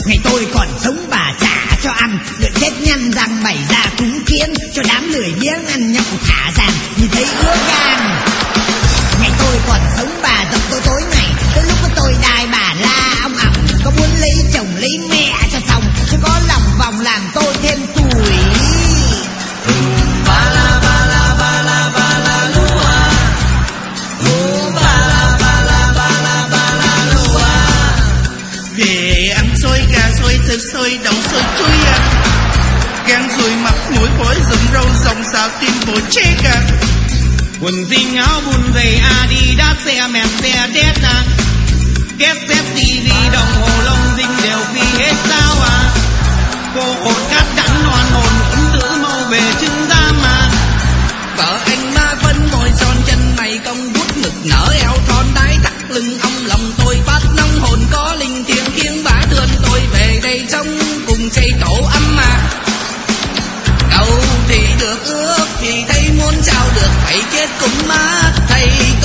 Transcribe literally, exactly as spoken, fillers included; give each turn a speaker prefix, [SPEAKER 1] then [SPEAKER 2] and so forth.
[SPEAKER 1] Ngày tôi còn sống bà trả cho ăn, đợi chết nhăn răng bày ra cúng kiến, cho đám lười biếng ăn nhậu thả rằng nhìn thấy ứa gan. Ngày tôi còn sống bà dọc tôi tối ngày, tới lúc tôi đài bà la ông ẩm, có muốn lấy chồng lấy mẹ cho xong, chứ có lòng vòng làm tôi thêm tuổi.
[SPEAKER 2] Ba la ba la ba la ba la lua, ba la ba la ba la ba la lua.
[SPEAKER 3] Về ăn xôi gà xôi thịt xôi đậu xôi chuối à, gan ruồi mặt mũi phổi rụng râu rồng xào tim bồ chết à.
[SPEAKER 2] Quần jean áo buôn giày Adidas xe mẹp xe Tesla, két xếp tivi đồng hồ lông dinh đều phi hết sao à. Cô hột cát đắng hoàn hồn vẫn giữ mau về trưng ra mà. Vợ anh ma phân môi son chân mày cong bút ngực nở eo thon đái thắt lưng ong lòng tôi phát nông hồn có linh thiêng khiêng bá đường tôi về đây trong cùng xây tổ ấm mà. Cầu thì được ước thì thấy muốn trao được phải chết cũng má.